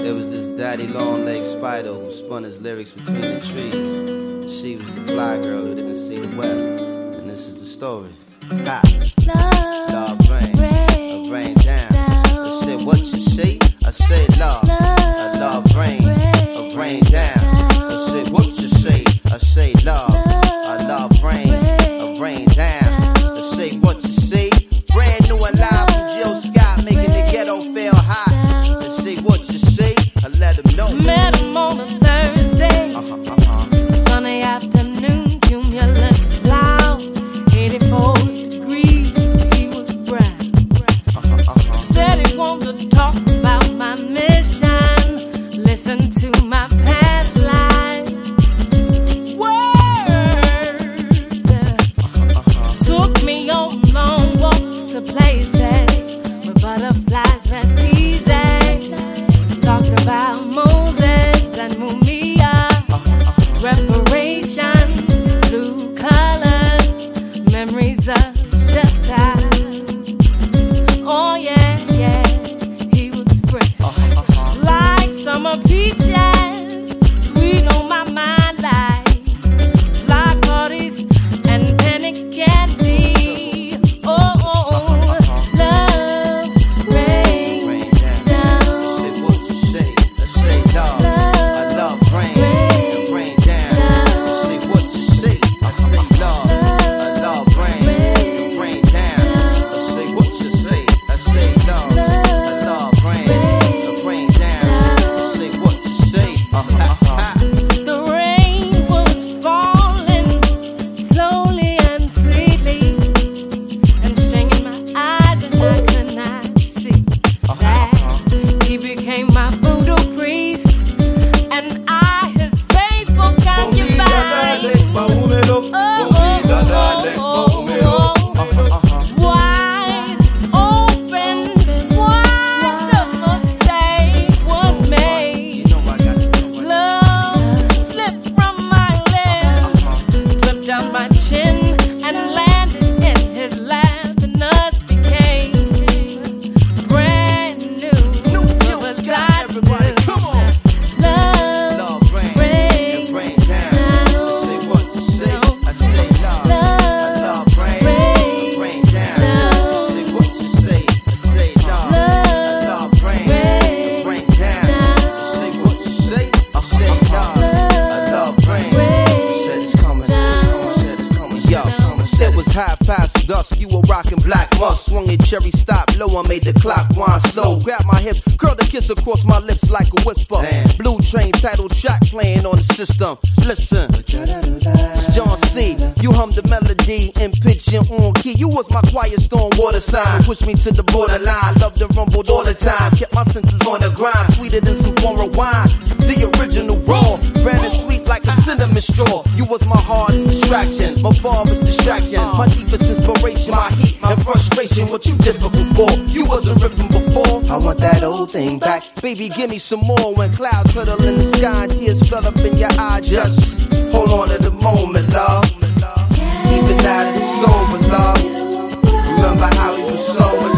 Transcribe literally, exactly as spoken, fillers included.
It was this daddy long-legged spider who spun his lyrics between the trees. She was the fly girl who didn't see the web. And this is the story. Ha! Love, love rain, rain, a rain down. down. I said, what you say? I said, love, love a love rain, rain, a rain down. down. I said, what you say? I say, love, a love rain, a rain down. I say, what you say? Brand new and live from Jill Scott, making the ghetto feel hot. I say, what you say? I let him know. Met him on a Thursday, Uh-huh, uh-huh. sunny afternoon, cumulus cloud, eighty-four degrees, he was bright. Uh-huh, uh-huh. Said he wanted to talk about my mission, listen to my past lives. Word, Uh-huh. took me on long walks to places where butterflies rest easy. Talked about Moses and Mumia, reparations, blue colors, memories of shut times. Oh yeah, yeah, he was fresh, Uh-huh. like summer peaches, sweet on my mind like block parties and penny candy. Oh, oh, oh. Love, rain, Rain down. down. I said, what you say? I say, love, I love rain, and rain down. I say, what you say? I say, love, I love rain, and rain down. I say, what you say? I say, love, I love rain, and rain down. I say, what you say? Uh-huh. The rain was falling slowly and sweetly, and stringing my eyes, and I could not see that he became my voodoo priest, and I his faithful concubine. Oh, oh, oh, oh, oh. Wide open, wide the mistake was made. You know I got you. You know I Love slipped from my lips, dripped down my chin, and landed in his lap, and us became brand new. New Jill But Scott, I everybody, knew come on. Love, Love rain, and rain down. I say, what you say? I say, love, I love rain, and rain down. I say, what you say? I say, love, I love rain, and rain down. I say, what you say? I say, love, I love rain. I said it's coming, it's coming, said it's coming, yo. It was half past dusk, you were rocking black musk. Swung your cherry stop low, I made the clock wind slow. Grab my hips, curled a kiss across my lips like a whisper. Blue Train titled track playing on the system. Listen, it's John C. You hummed the melody in pitch and on key. You was my quiet storm water sign. Pushed me to the borderline, loved and rumbled all the time. Kept my senses on the grind, sweeter than some foreign wine. The original raw, brand and sweet like a cinnamon straw. You was my heart's distraction, my father's distraction, my deepest inspiration, my heat, my frustration. What you difficult for? You wasn't riffing before. I want that old thing back, baby. Give me some more. When clouds settle in the sky and tears flood up in your eyes, just hold on to the moment, love. Even now that it's over, love. Remember how he was so in